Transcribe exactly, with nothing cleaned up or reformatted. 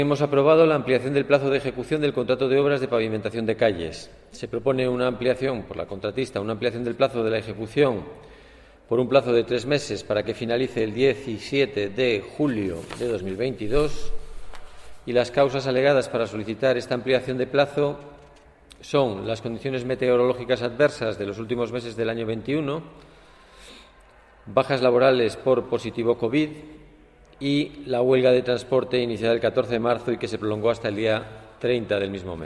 Hemos aprobado la ampliación del plazo de ejecución del contrato de obras de pavimentación de calles. Se propone una ampliación por la contratista, una ampliación del plazo de la ejecución por un plazo de tres meses para que finalice el diecisiete de julio de dos mil veintidós, y las causas alegadas para solicitar esta ampliación de plazo son las condiciones meteorológicas adversas de los últimos meses del año veintiuno, bajas laborales por positivo COVID y la huelga de transporte iniciada el catorce de marzo y que se prolongó hasta el día treinta del mismo mes.